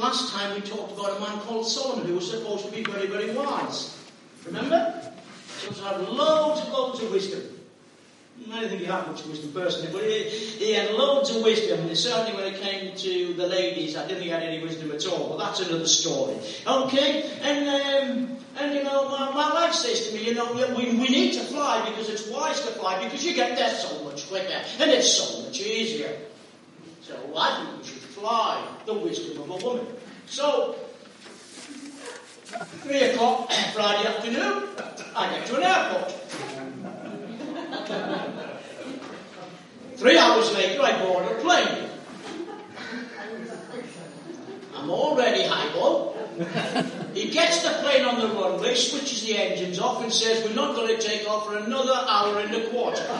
last time we talked about a man called Solomon who was supposed to be very, very wise. Remember? He was supposed to have loads of wisdom. I don't think he had much wisdom personally, but he had loads of wisdom. And certainly when it came to the ladies, I didn't think he had any wisdom at all. But that's another story. Okay? And you know, my wife says to me, you know, we need to fly because it's wise to fly because you get there so much quicker and it's so much easier. So I think we should fly, the wisdom of a woman. So, 3 o'clock Friday afternoon, I get to an airport. 3 hours later, I board a plane. I'm already highball. He gets the plane on the runway, switches the engines off and says, we're not going to take off for another hour and a quarter.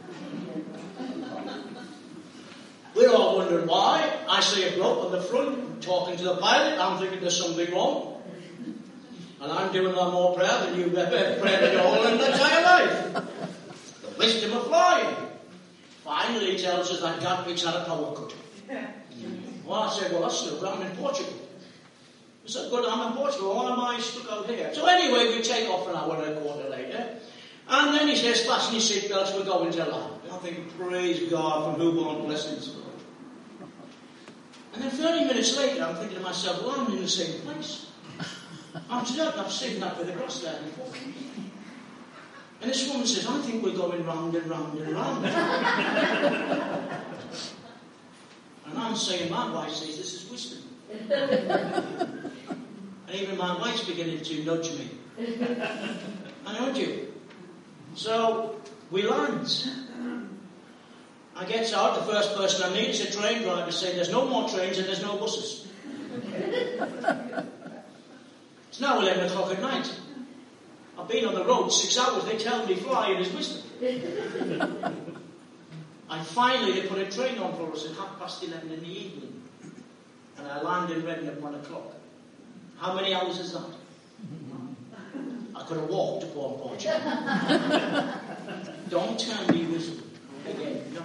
We're all wondering why. I see a bloke on the front talking to the pilot. I'm thinking there's something wrong. And I'm doing a lot more prayer than you've ever prayed in your whole entire life. The wisdom of flying. Finally, he tells us that Gatwick's had a power cut. Well, I said, well, that's no good. I'm in Portugal. He said, good, I'm in Portugal. Why am I stuck out here? So anyway, we take off an hour and a quarter later. And then he says, fasten your seatbelts, we're going to land. And I'm thinking, praise God, from whom all blessings. And then 30 minutes later, I'm thinking to myself, well, I'm in the same place. I've seen that with the cross there before. And this woman says, I think we're going round and round and round. And I'm saying, my wife says, this is wisdom. And even my wife's beginning to nudge me. I nudge you. So, we land. I get out, the first person I meet is a train driver saying there's no more trains and there's no buses. It's now 11 o'clock at night. I've been on the road 6 hours, they tell me flying is wisdom. And finally they put a train on for us at 11:30 in the evening. And I land in Reading at 1 o'clock. How many hours is that? I could have walked to Portugal. Don't tell me wisdom again, no.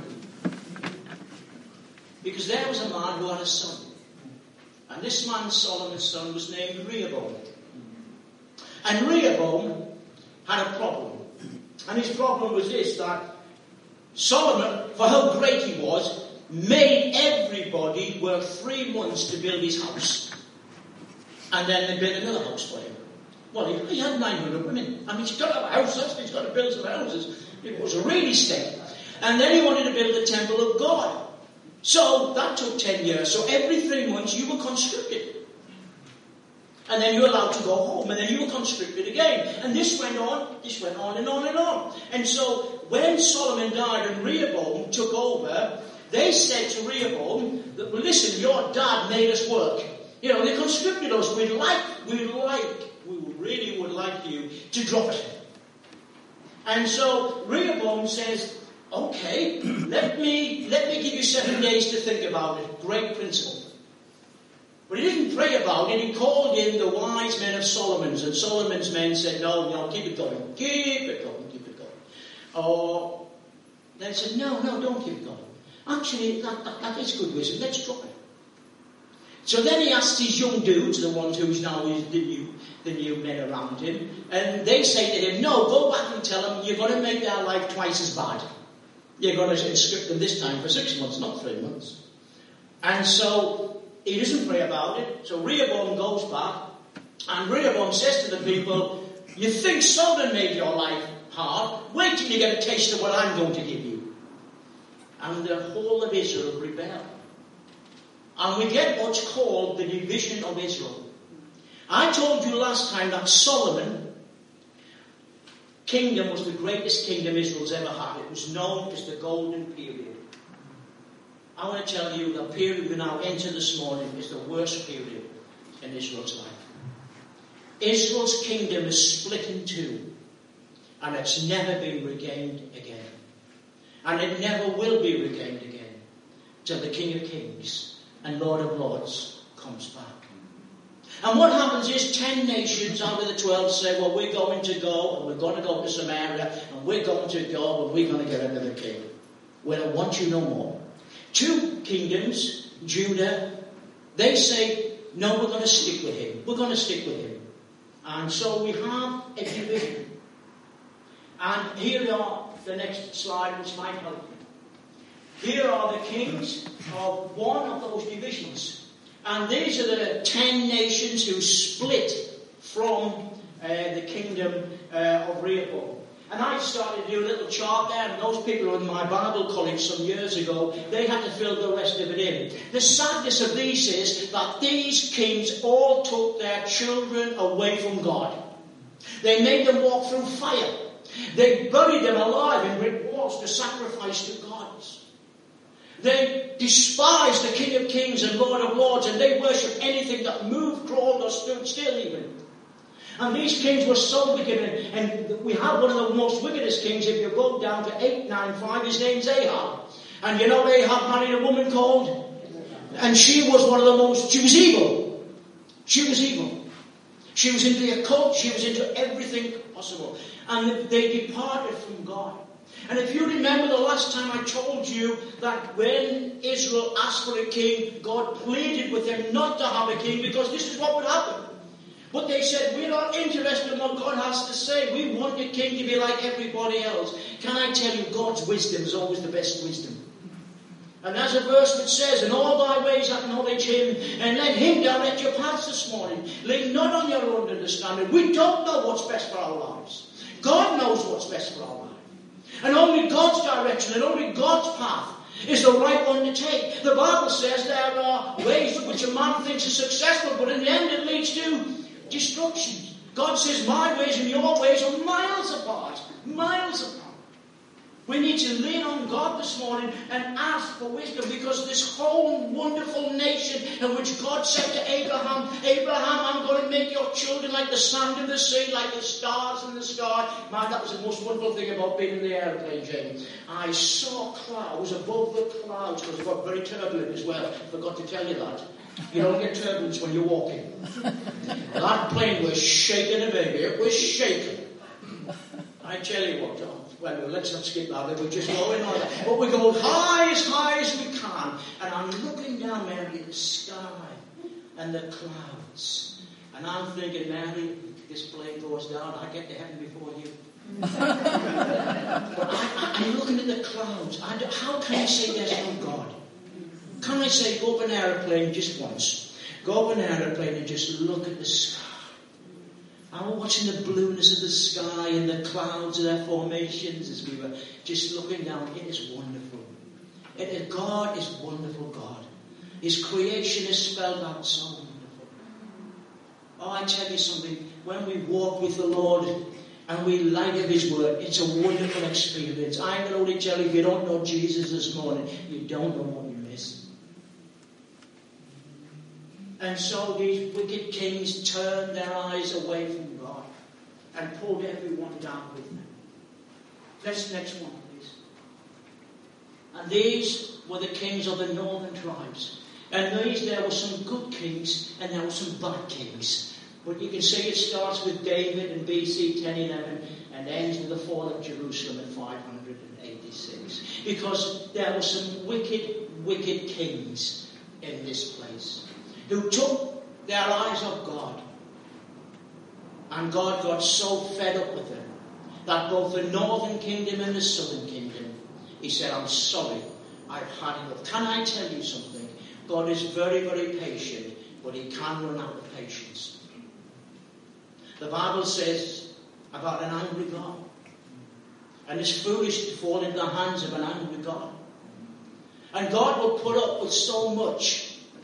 Because there was a man who had a son. And this man, Solomon's son, was named Rehoboam. And Rehoboam had a problem. And his problem was this, that Solomon, for how great he was, made everybody work 3 months to build his house. And then they built another house for him. Well, he had 900 women. I mean, he's got to have a house, he's got to build some houses. It was a really state. And then he wanted to build the temple of God. So that took 10 years. So every 3 months you were conscripted. And then you were allowed to go home. And then you were conscripted again. And this went on and on and on. And so when Solomon died and Rehoboam took over, they said to Rehoboam, that, well, listen, your dad made us work. You know, they conscripted us. We really would like you to drop it. And so Rehoboam says, okay, let me give you 7 days to think about it. Great principle. But he didn't pray about it. He called in the wise men of Solomon's. And Solomon's men said, no, keep it going. Keep it going. Or they said, no, don't keep it going. Actually, that is good wisdom. Let's drop it. So then he asked his young dudes, the ones who's now the new men around him, and they say to him, no, go back and tell them you're going to make their life twice as bad. You're going to conscript them this time for 6 months, not 3 months. And so he doesn't pray about it. So Rehoboam goes back, and Rehoboam says to the people, you think Solomon made your life hard? Wait till you get a taste of what I'm going to give you. And the whole of Israel rebelled. And we get what's called the division of Israel. I told you last time that Solomon kingdom was the greatest kingdom Israel's ever had. It was known as the Golden Period. I want to tell you the period we now enter this morning is the worst period in Israel's life. Israel's kingdom is split in two, and it's never been regained again. And it never will be regained again till the King of Kings and Lord of Lords comes back. And what happens is 10 nations out of the 12 say, well, we're going to go, and we're going to go to Samaria, and we're going to go, and we're going to get another king. We don't want you no more. 2 kingdoms, Judah, they say, no, we're going to stick with him. We're going to stick with him. And so we have a division. And here are the next slide, which might help you. Here are the kings of one of those divisions. And these are the 10 nations who split from the kingdom of Rehoboam. And I started to do a little chart there, and those people in my Bible college some years ago, they had to fill the rest of it in. The sadness of these is that these kings all took their children away from God. They made them walk through fire. They buried them alive in brick walls to sacrifice to gods. They despised the King of Kings and Lord of Lords, and they worshipped anything that moved, crawled, or stood still even. And these kings were so wicked, and we have one of the most wickedest kings. If you go down to 895, his name's Ahab. And you know Ahab married a woman called, and she was one of the most, she was evil. She was evil. She was into the occult, she was into everything possible. And they departed from God. And if you remember the last time I told you that when Israel asked for a king, God pleaded with them not to have a king because this is what would happen. But they said, we're not interested in what God has to say. We want the king to be like everybody else. Can I tell you, God's wisdom is always the best wisdom. And as a verse which says, in all thy ways acknowledge him, and let him direct your paths this morning. Lean not on your own understanding. We don't know what's best for our lives. God knows what's best for our lives. And only God's direction and only God's path is the right one to take. The Bible says there are ways which a man thinks is successful, but in the end it leads to destruction. God says my ways and your ways are miles apart. Miles apart. We need to lean on God this morning and ask for wisdom, because this whole wonderful nation in which God said to Abraham, Abraham, I'm going to make your children like the sand in the sea, like the stars in the sky. Man, that was the most wonderful thing about being in the airplane, James. I saw clouds above the clouds, because it got very turbulent as well. I forgot to tell you that. You don't get turbulence when you're walking. That plane was shaking a baby. It was shaking. I tell you what, John. Well, let's not skip that. We're just going on. But we're going high as we can. And I'm looking down, Mary, at the sky and the clouds. And I'm thinking, Mary, if this plane goes down, I get to heaven before you. But I'm looking at the clouds. How can I say there's no God? Can I say, go up an aeroplane just once? Go up an aeroplane and just look at the sky. I'm watching the blueness of the sky and the clouds of their formations as we were just looking down. It is wonderful. God is wonderful, God. His creation is spelled out so wonderful. Oh, I tell you something. When we walk with the Lord and we light up His Word, it's a wonderful experience. I can only tell you, if you don't know Jesus this morning, you don't know what you miss. And so these wicked kings turned their eyes away from God and pulled everyone down with them. Next one, please. And these were the kings of the northern tribes. And there were some good kings and there were some bad kings. But you can see it starts with David in BC 1011 and ends with the fall of Jerusalem in 586. Because there were some wicked kings in this place who took their eyes off God. And God got so fed up with them that both the northern kingdom and the southern kingdom, He said, I'm sorry, I've had enough. Can I tell you something? God is very, very patient, but He can run out of patience. The Bible says about an angry God. And it's foolish to fall into the hands of an angry God. And God will put up with so much.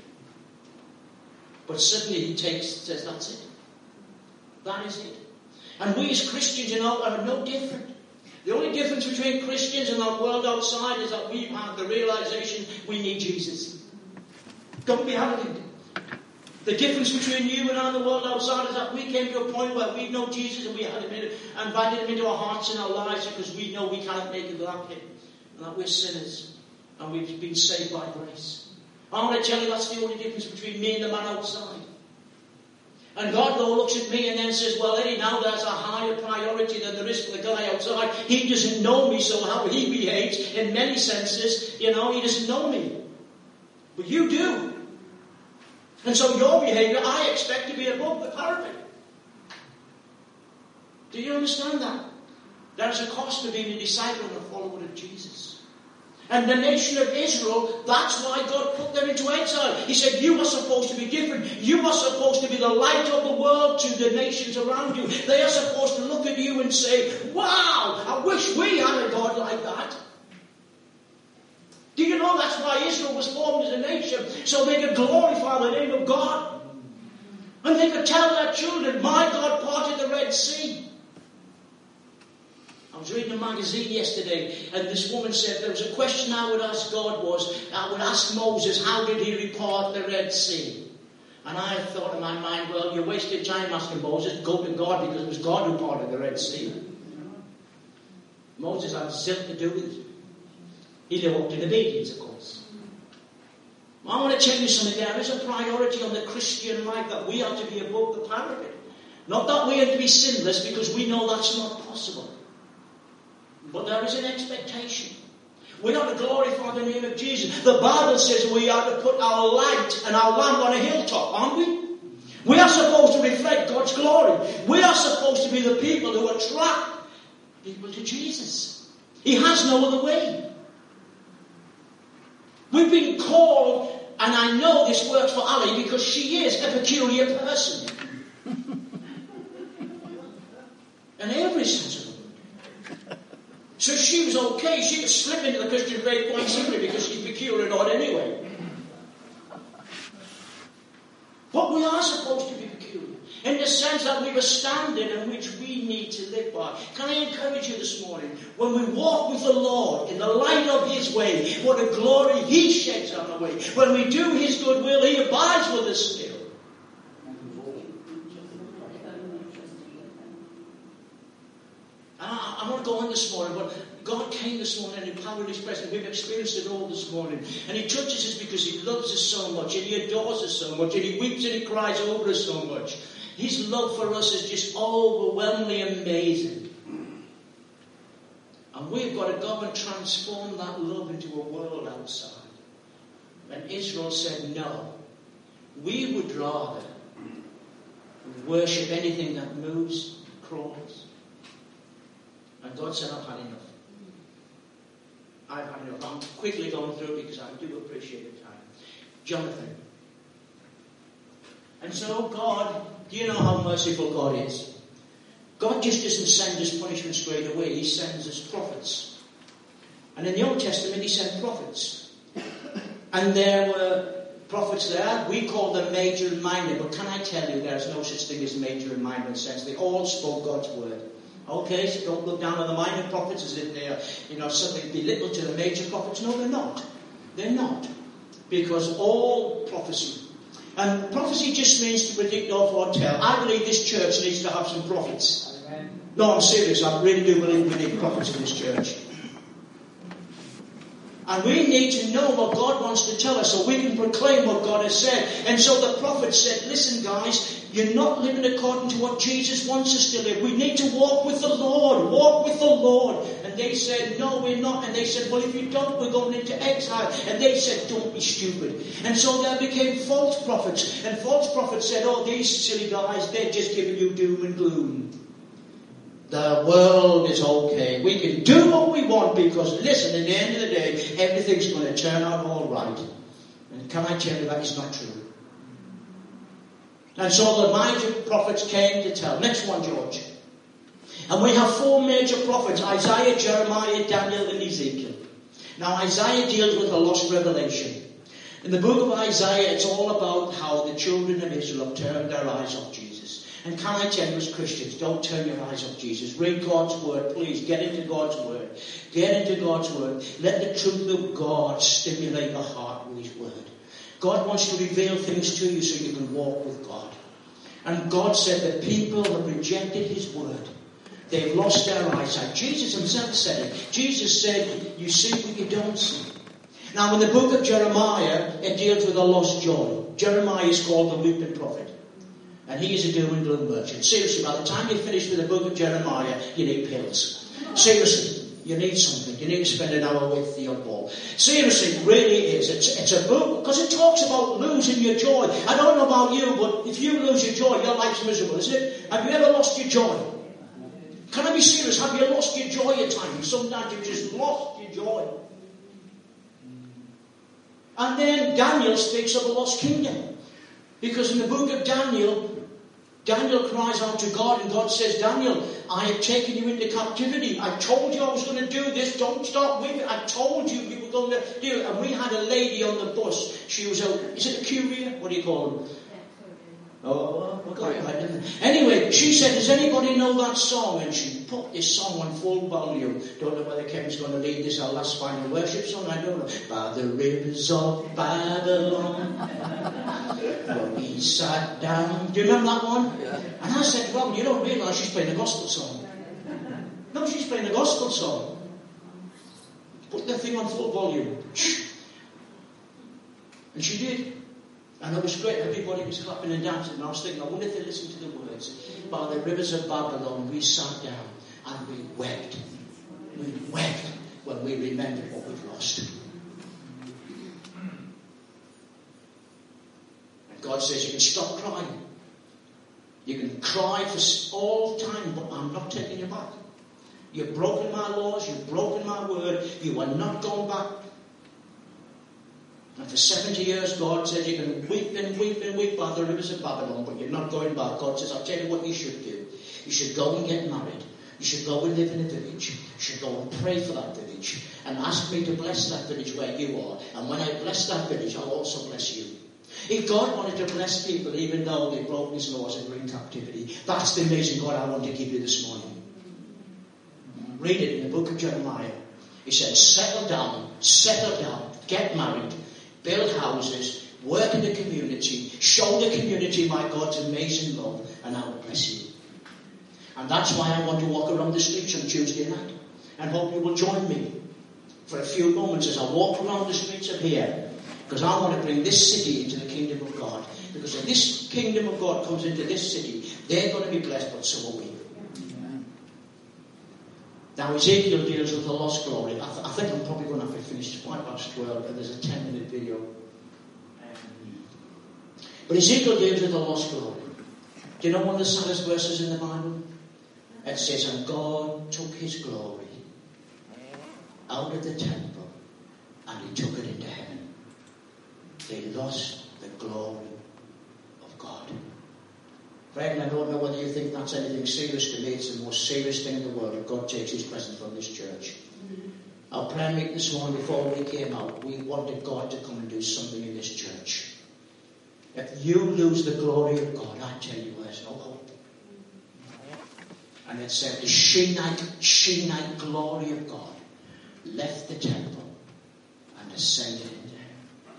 But suddenly He says, that's it. That is it. And we as Christians, are no different. The only difference between Christians and the world outside is that we've had the realization we need Jesus. Don't be arrogant. The difference between you and I and the world outside is that we came to a point where we know Jesus and we had invited Him into our hearts and our lives because we know we cannot make it without Him. And that we're sinners. And we've been saved by grace. I want to tell you that's the only difference between me and the man outside. And God, though, looks at me and then says, well, Eddie, now there's a higher priority than there is for the guy outside. He doesn't know me, so how he behaves in many senses, he doesn't know me. But you do. And so your behavior, I expect to be above the parapet. Do you understand that? There is a cost to being a disciple and a follower of Jesus. And the nation of Israel, that's why God put them into exile. He said, you are supposed to be different. You are supposed to be the light of the world to the nations around you. They are supposed to look at you and say, wow, I wish we had a God like that. Do you know that's why Israel was formed as a nation? So they could glorify the name of God. And they could tell their children, my God parted the Red Sea. I was reading a magazine yesterday, and this woman said there was a question I would ask God I would ask Moses, how did he repart the Red Sea? And I thought in my mind, well, you wasted time asking Moses, go to God, because it was God who parted the Red Sea. Moses had zilch to do with it. He walked in obedience, of course. I want to tell you something. There is a priority on the Christian life that we are to be above the parapet. Not that we are to be sinless, because we know that's not possible. But there is an expectation. We are to glorify the name of Jesus. The Bible says we are to put our light and our lamp on a hilltop, aren't we? We are supposed to reflect God's glory. We are supposed to be the people who attract people to Jesus. He has no other way. We've been called, and I know this works for Ali because she is a peculiar person. And every sense of the word. So she was okay. She could slip into the Christian faith quite simply because she's peculiar and odd anyway. But we are supposed to be peculiar in the sense that we have a standard in which we need to live by. Can I encourage you this morning? When we walk with the Lord in the light of His way, what a glory He sheds on the way. When we do His good will, He abides with us still. I want to go on this morning, but God came this morning and empowered His presence. We've experienced it all this morning. And He touches us because He loves us so much, and He adores us so much, and He weeps and He cries over us so much. His love for us is just overwhelmingly amazing. And we've got to go and transform that love into a world outside. And Israel said, no, we would rather worship anything that moves, crawls. And God said, I've had enough. I've had enough. I'm quickly going through it because I do appreciate the time. Jonathan. And so God, do you know how merciful God is? God just doesn't send us punishment straight away. He sends us prophets. And in the Old Testament, He sent prophets. And there were prophets there. We call them major and minor. But can I tell you, there's no such thing as major and minor in a sense. They all spoke God's word. Okay, so don't look down on the minor prophets as if they are, something belittled to the major prophets. No, they're not. They're not. Because all prophecy, and prophecy just means to predict or foretell. I believe this church needs to have some prophets. Amen. No, I'm serious. I really do believe we need prophets in this church. And we need to know what God wants to tell us so we can proclaim what God has said. And so the prophet said, listen guys, you're not living according to what Jesus wants us to live. We need to walk with the Lord. Walk with the Lord. And they said, no, we're not. And they said, well, if you don't, we're going into exile. And they said, don't be stupid. And so there became false prophets. And false prophets said, oh, these silly guys, they're just giving you doom and gloom. The world is okay. We can do what we want because, listen, at the end of the day, everything's going to turn out all right. And can I tell you that is not true? And so the major prophets came to tell. Next one, George. And we have 4 major prophets, Isaiah, Jeremiah, Daniel, and Ezekiel. Now, Isaiah deals with a lost revelation. In the book of Isaiah, it's all about how the children of Israel have turned their eyes off Jesus. And can I tell you as Christians, don't turn your eyes off Jesus. Read God's word, please. Get into God's word. Get into God's word. Let the truth of God stimulate your heart with His word. God wants to reveal things to you so you can walk with God. And God said that people have rejected His word. They've lost their eyesight. Jesus Himself said it. Jesus said, you see what you don't see. Now in the book of Jeremiah, it deals with a lost joy. Jeremiah is called the weeping prophet. And he is a doom and gloom merchant. Seriously, by the time you finish with the book of Jeremiah, you need pills. Seriously. You need something. You need to spend an hour with the oddball. Seriously, it really is. It's a book, because it talks about losing your joy. I don't know about you, but if you lose your joy, your life's miserable, isn't it? Have you ever lost your joy? Can I be serious? Have you lost your joy at times? Sometimes you've just lost your joy. And then Daniel speaks of a lost kingdom. Because in the book of Daniel cries out to God, and God says, Daniel, I have taken you into captivity. I told you I was going to do this. Don't stop weeping. I told you you were going to do it. And we had a lady on the bus. She was is it a courier? What do you call them? Oh, we got it right, didn't we? Anyway, she said, does anybody know that song? And she put this song on full volume. Don't know whether Kevin's going to lead this, our last final worship song, I don't know. By the rivers of Babylon, where we sat down. Do you remember that one? Yeah. And I said, Robin, you don't realise she's playing a gospel song. No, she's playing a gospel song. Put the thing on full volume. And she did. And it was great. Everybody was clapping and dancing. And I was thinking, I wonder if they listened to the words. By the rivers of Babylon, we sat down and we wept. We wept when we remembered what we've lost. And God says, you can stop crying. You can cry for all time, but I'm not taking you back. You've broken my laws. You've broken my word. You are not going back. And for 70 years, God says you can weep and weep and weep by the rivers of Babylon, but you're not going back. God says, I'll tell you what you should do. You should go and get married. You should go and live in a village. You should go and pray for that village. And ask me to bless that village where you are. And when I bless that village, I'll also bless you. If God wanted to bless people, even though they broke his laws and were in captivity, that's the amazing God I want to give you this morning. Read it in the book of Jeremiah. He said, settle down, get married. Build houses, work in the community, show the community my God's amazing love, and I will bless you. And that's why I want to walk around the streets on Tuesday night, and hope you will join me for a few moments as I walk around the streets of here, because I want to bring this city into the kingdom of God. Because if this kingdom of God comes into this city, they're going to be blessed, but so are we. Now Ezekiel deals with the lost glory. I think I'm probably going to have to finish 12:15, but there's a 10-minute video. But Ezekiel deals with the lost glory. Do you know one of the saddest verses in the Bible? It says, and God took his glory out of the temple and he took it into heaven. They lost the glory of God. Friend, I don't know whether you think that's anything serious. To me, it's the most serious thing in the world if God takes his presence from this church. Our prayer meeting this morning, before we came out, we wanted God to come and do something in this church. If you lose the glory of God, I tell you, there's no hope. And it said the Sheenite glory of God left the temple and ascended into heaven.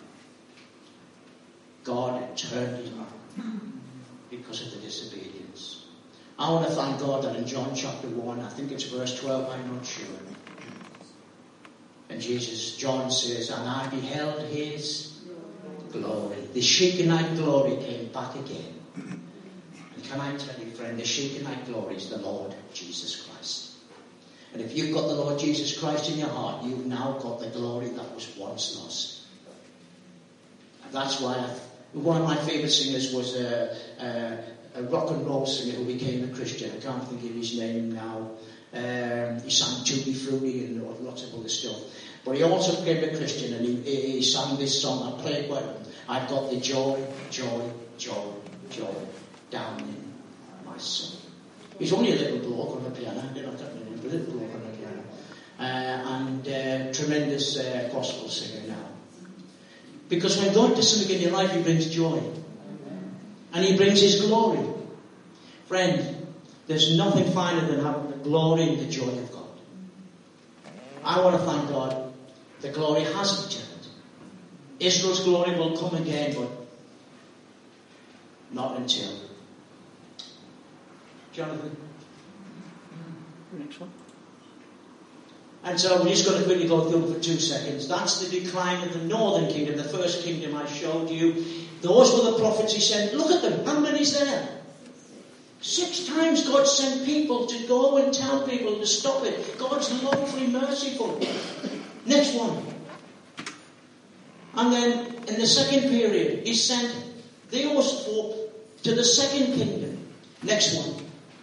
God had turned it on because of the disobedience. I want to thank God that in John chapter 1, I think it's verse 12, I'm not sure. And John says, and I beheld his glory. The Shekinah glory came back again. And can I tell you, friend, the Shekinah glory is the Lord Jesus Christ. And if you've got the Lord Jesus Christ in your heart, you've now got the glory that was once lost. And that's why one of my favourite singers was a rock and roll singer who became a Christian. I can't think of his name now. He sang Tutti Frutti and lots of other stuff. But he also became a Christian, and he sang this song. I played with him. I've got the joy, joy, joy, joy down in my soul. He's only a little bloke on the piano. A little bloke on the piano. And tremendous gospel singer now. Because when God does something in your life, he brings joy. And he brings his glory. Friend, there's nothing finer than having the glory and the joy of God. I want to thank God. The glory has returned. Israel's glory will come again, but not until. Jonathan? Next one. And so we're just going to quickly go through for 2 seconds. That's the decline of the northern kingdom, the first kingdom I showed you. Those were the prophets he sent. Look at them. How many's there? 6 times God sent people to go and tell people to stop it. God's lovely, merciful. Next one. And then in the second period, he sent those to the second kingdom. Next one.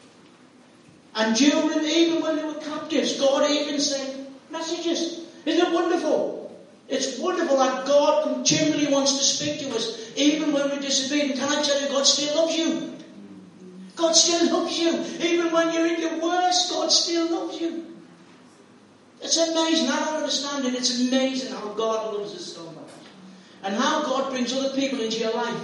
And even when they were captives, God even sent messages. Isn't it wonderful? It's wonderful that God continually wants to speak to us, even when we're disobedient. Can I tell you, God still loves you? God still loves you. Even when you're in your worst, God still loves you. It's amazing. I don't understand it. It's amazing how God loves us so much. And how God brings other people into your life.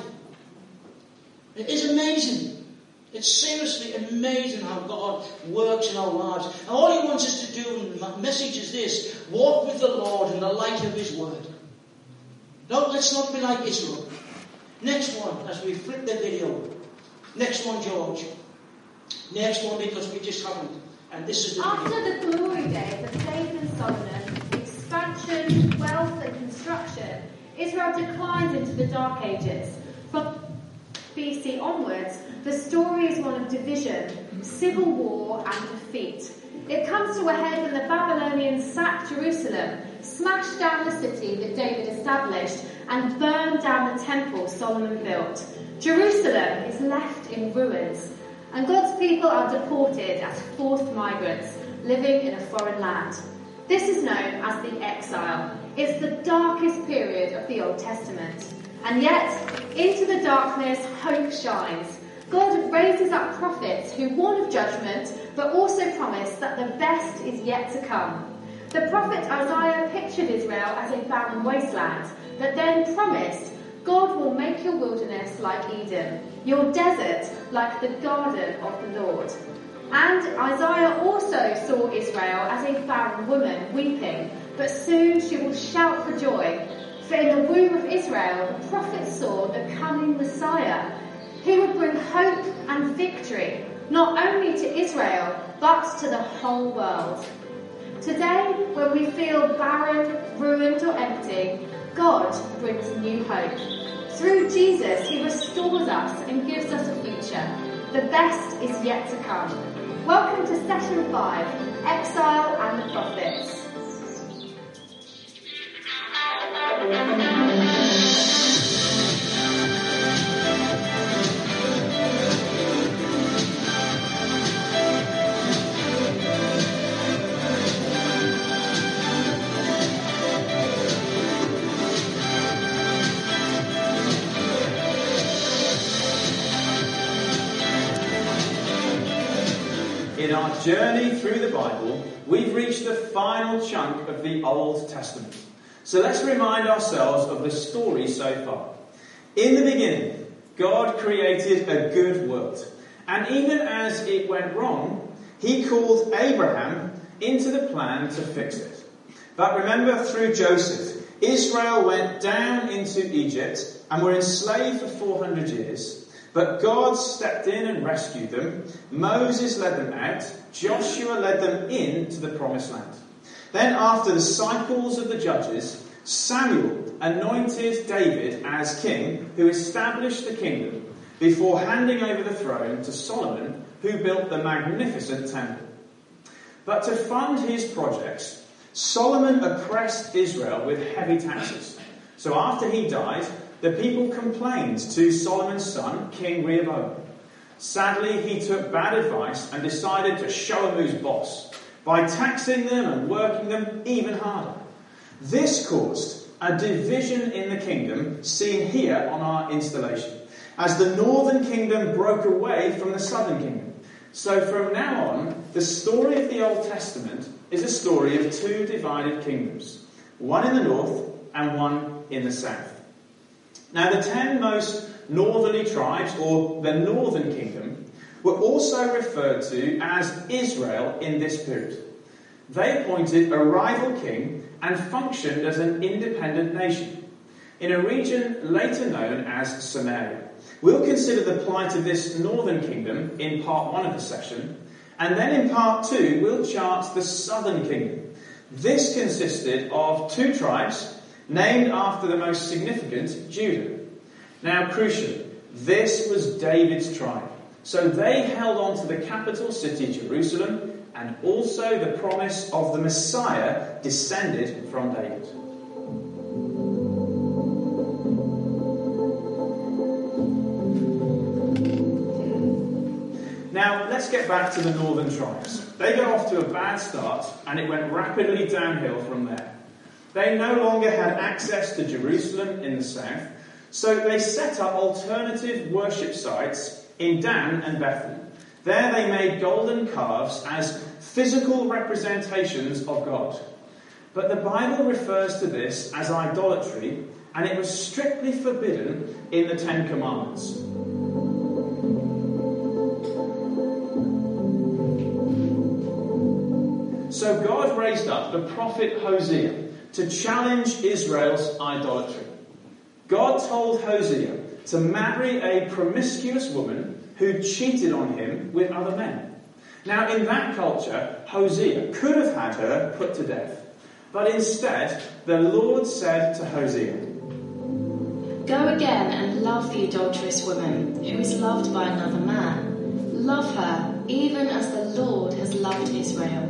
It is amazing. It's seriously amazing how God works in our lives. And all He wants us to do, and the message is this: walk with the Lord in the light of His word. No, let's not be like Israel. Next one, as we flip the video. Next one, George. Next one, because we just haven't. And this is the After the glory days of David and Solomon, expansion, wealth and construction, Israel declined into the Dark Ages. From BC onwards, the story is one of division, civil war and defeat. It comes to a head when the Babylonians sacked Jerusalem, smashed down the city that David established, and burned down the temple Solomon built. Jerusalem is left in ruins, and God's people are deported as forced migrants, living in a foreign land. This is known as the exile. It's the darkest period of the Old Testament. And yet, into the darkness, hope shines. God raises up prophets who warn of judgment, but also promise that the best is yet to come. The prophet Isaiah pictured Israel as a barren wasteland, but then promised, God will make your wilderness like Eden, your desert like the garden of the Lord. And Isaiah also saw Israel as a barren woman weeping, but soon she will shout for joy. For in the womb of Israel, the prophet saw the coming Messiah. He would bring hope and victory, not only to Israel, but to the whole world. Today, when we feel barren, ruined or empty, God brings new hope. Through Jesus, He restores us and gives us a future. The best is yet to come. Welcome to Session 5, Exile and the Prophets. In our journey through the Bible, we've reached the final chunk of the Old Testament. So let's remind ourselves of the story so far. In the beginning, God created a good world. And even as it went wrong, He called Abraham into the plan to fix it. But remember, through Joseph, Israel went down into Egypt and were enslaved for 400 years. But God stepped in and rescued them. Moses led them out. Joshua led them into the promised land. Then after the cycles of the judges, Samuel anointed David as king, who established the kingdom before handing over the throne to Solomon, who built the magnificent temple. But to fund his projects, Solomon oppressed Israel with heavy taxes. So after he died, the people complained to Solomon's son, King Rehoboam. Sadly, he took bad advice and decided to show them who's boss by taxing them and working them even harder. This caused a division in the kingdom, seen here on our installation, as the northern kingdom broke away from the southern kingdom. So from now on, the story of the Old Testament is a story of 2 divided kingdoms, one in the north and one in the south. Now, the 10 most northerly tribes, or the northern kingdom, were also referred to as Israel in this period. They appointed a rival king and functioned as an independent nation in a region later known as Samaria. We'll consider the plight of this northern kingdom in part 1 of the session, and then in part 2 we'll chart the southern kingdom. This consisted of 2 tribes named after the most significant, Judah. Now, crucially, this was David's tribe. So they held on to the capital city, Jerusalem, and also the promise of the Messiah descended from David. Now, let's get back to the northern tribes. They got off to a bad start, and it went rapidly downhill from there. They no longer had access to Jerusalem in the south, so they set up alternative worship sites in Dan and Bethel. There they made golden calves as physical representations of God. But the Bible refers to this as idolatry, and it was strictly forbidden in the Ten Commandments. So God raised up the prophet Hosea to challenge Israel's idolatry. God told Hosea to marry a promiscuous woman who cheated on him with other men. Now, in that culture, Hosea could have had her put to death. But instead, the Lord said to Hosea, "Go again and love the adulterous woman who is loved by another man. Love her, even as the Lord has loved Israel."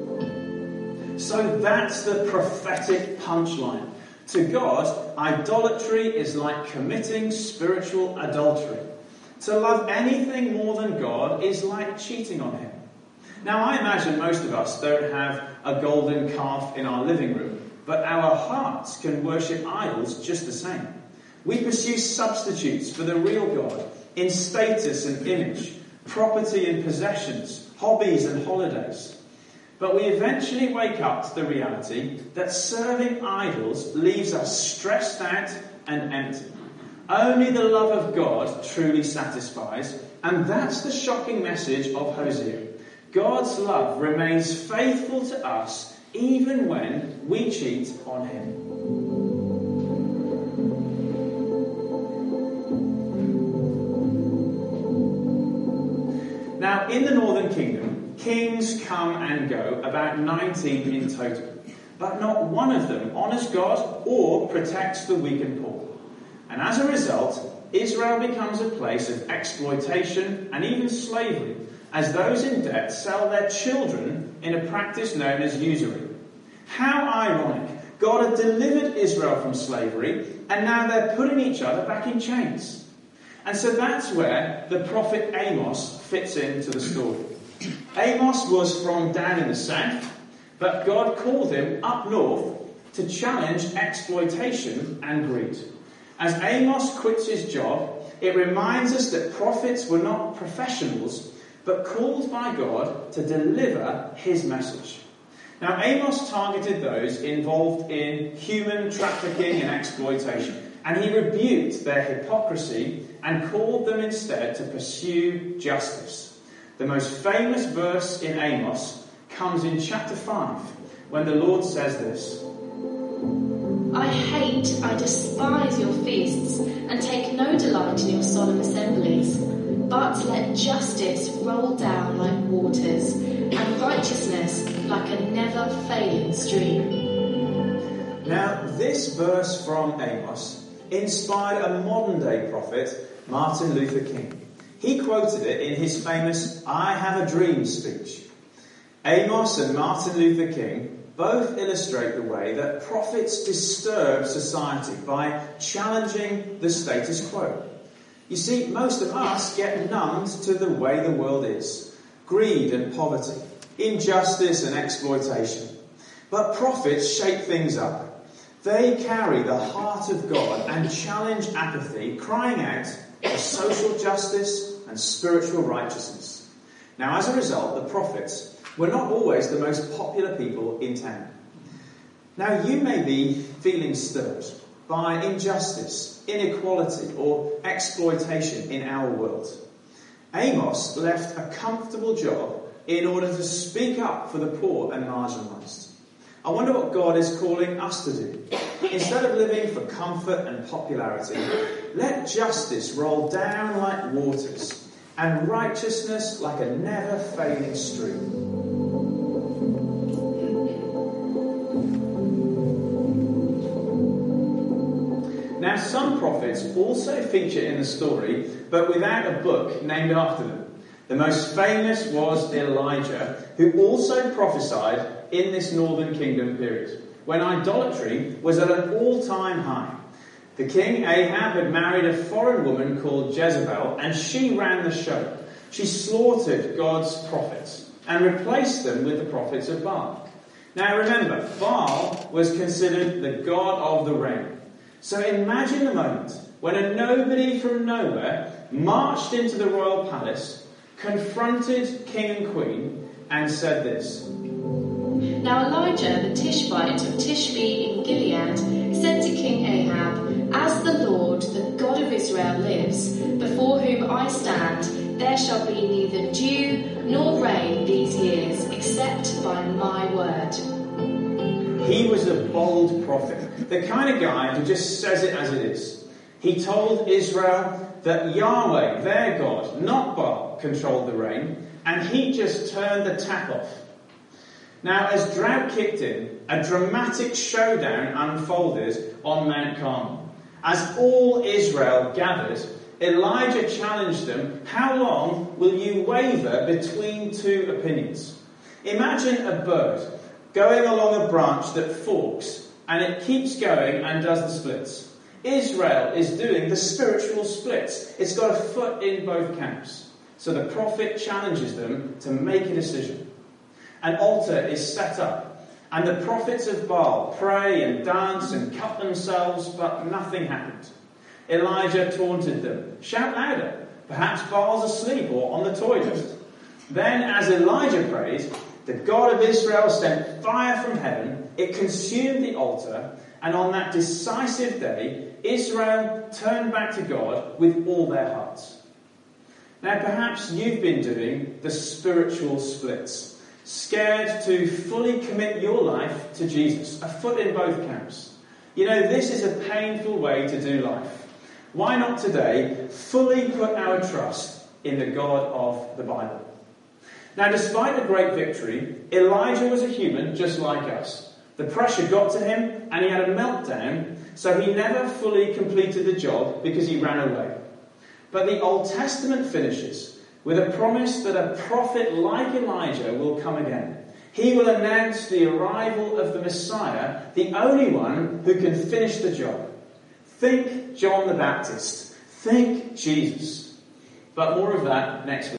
So that's the prophetic punchline. To God, idolatry is like committing spiritual adultery. To love anything more than God is like cheating on him. Now, I imagine most of us don't have a golden calf in our living room, but our hearts can worship idols just the same. We pursue substitutes for the real God in status and image, property and possessions, hobbies and holidays. But we eventually wake up to the reality that serving idols leaves us stressed out and empty. Only the love of God truly satisfies, and that's the shocking message of Hosea. God's love remains faithful to us even when we cheat on him. Now, in the Northern Kingdom, kings come and go, about 19 in total. But not one of them honours God or protects the weak and poor. And as a result, Israel becomes a place of exploitation and even slavery, as those in debt sell their children in a practice known as usury. How ironic. God had delivered Israel from slavery, and now they're putting each other back in chains. And so that's where the prophet Amos fits into the story. Amos was from down in the south, but God called him up north to challenge exploitation and greed. As Amos quits his job, it reminds us that prophets were not professionals, but called by God to deliver his message. Now, Amos targeted those involved in human trafficking and exploitation, and he rebuked their hypocrisy and called them instead to pursue justice. The most famous verse in Amos comes in chapter 5, when the Lord says this: I despise your feasts, and take no delight in your solemn assemblies. But let justice roll down like waters, and righteousness like a never-failing stream. Now, this verse from Amos inspired a modern-day prophet, Martin Luther King. He quoted it in his famous "I Have a Dream" speech. Amos and Martin Luther King both illustrate the way that prophets disturb society by challenging the status quo. You see, most of us get numbed to the way the world is. Greed and poverty, injustice and exploitation. But prophets shake things up. They carry the heart of God and challenge apathy, crying out for social justice and spiritual righteousness. Now, as a result, the prophets were not always the most popular people in town. Now, you may be feeling stirred by injustice, inequality, or exploitation in our world. Amos left a comfortable job in order to speak up for the poor and marginalised. I wonder what God is calling us to do. Instead of living for comfort and popularity, let justice roll down like waters and righteousness like a never-failing stream. Now, some prophets also feature in the story, but without a book named after them. The most famous was Elijah, who also prophesied in this northern kingdom period, when idolatry was at an all-time high. The king Ahab had married a foreign woman called Jezebel, and she ran the show. She slaughtered God's prophets and replaced them with the prophets of Baal. Now remember, Baal was considered the god of the rain. So imagine the moment when a nobody from nowhere marched into the royal palace, confronted king and queen, and said this. Now Elijah the Tishbite of Tishbe in Gilead said to King Ahab, As the Lord, the God of Israel, lives, before whom I stand, there shall be neither dew nor rain these years, except by my word. He was a bold prophet, the kind of guy who just says it as it is. He told Israel that Yahweh, their God, not Baal, controlled the rain, and he just turned the tap off. Now, as drought kicked in, a dramatic showdown unfolded on Mount Carmel. As all Israel gathered, Elijah challenged them, how long will you waver between two opinions? Imagine a bird going along a branch that forks, and it keeps going and does the splits. Israel is doing the spiritual splits. It's got a foot in both camps. So the prophet challenges them to make a decision. An altar is set up, and the prophets of Baal pray and dance and cut themselves, but nothing happened. Elijah taunted them. Shout louder. Perhaps Baal's asleep or on the toilet. Then, as Elijah prayed, the God of Israel sent fire from heaven. It consumed the altar, and on that decisive day, Israel turned back to God with all their hearts. Now, perhaps you've been doing the spiritual splits. Scared to fully commit your life to Jesus, a foot in both camps. You know, this is a painful way to do life. Why not today fully put our trust in the God of the Bible? Now, despite the great victory, Elijah was a human just like us. The pressure got to him and he had a meltdown, so he never fully completed the job because he ran away. But the Old Testament finishes with a promise that a prophet like Elijah will come again. He will announce the arrival of the Messiah, the only one who can finish the job. Think John the Baptist. Think Jesus. But more of that next week.